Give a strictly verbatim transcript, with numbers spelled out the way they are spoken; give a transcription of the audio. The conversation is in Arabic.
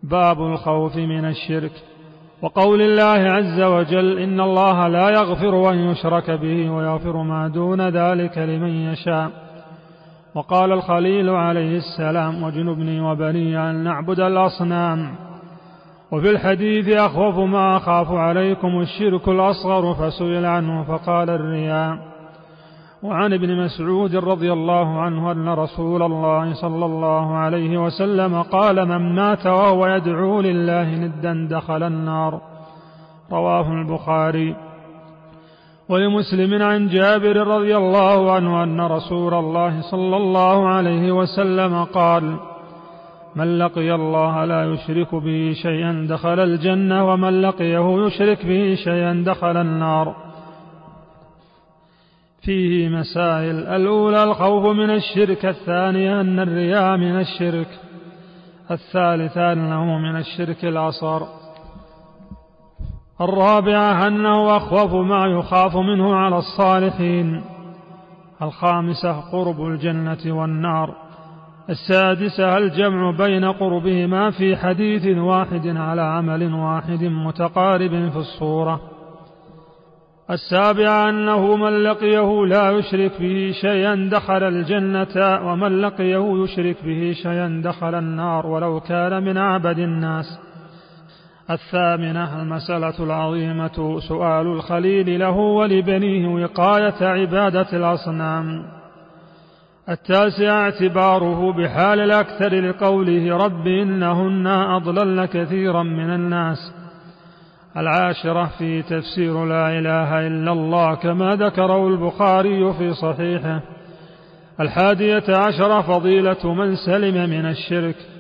باب الخوف من الشرك. وقول الله عز وجل: إن الله لا يغفر أن يشرك به ويغفر ما دون ذلك لمن يشاء. وقال الخليل عليه السلام: واجنبني وبني أن نعبد الأصنام. وفي الحديث: أخوف ما أخاف عليكم الشرك الأصغر، فسئل عنه فقال: الرياء. وعن ابن مسعود رضي الله عنه أن رسول الله صلى الله عليه وسلم قال: من مات وهو يدعو لله ندا دخل النار. رواه البخاري. ولمسلم عن جابر رضي الله عنه أن رسول الله صلى الله عليه وسلم قال: من لقي الله لا يشرك به شيئا دخل الجنة، ومن لقيه يشرك به شيئا دخل النار. فيه مسائل: الأولى الخوف من الشرك، الثانية أن الرياء من الشرك، الثالثة أنه من الشرك الأصغر، الرابعة أنه أخوف ما يخاف منه على الصالحين، الخامسة قرب الجنة والنار، السادسة الجمع بين قربهما في حديث واحد على عمل واحد متقارب في الصورة، السابعة أنه من لقيه لا يشرك به شيئا دخل الجنة، ومن لقيه يشرك به شيئا دخل النار ولو كان من أعبد الناس. الثامنة المسألة العظيمة سؤال الخليل له ولبنيه وقاية عبادة الأصنام. التاسع اعتباره بحال الأكثر لقوله: رب إنهن أضللن كثيرا من الناس. العاشرة في تفسير لا إله إلا الله كما ذكره البخاري في صحيحه. الحادية عشر فضيلة من سلم من الشرك.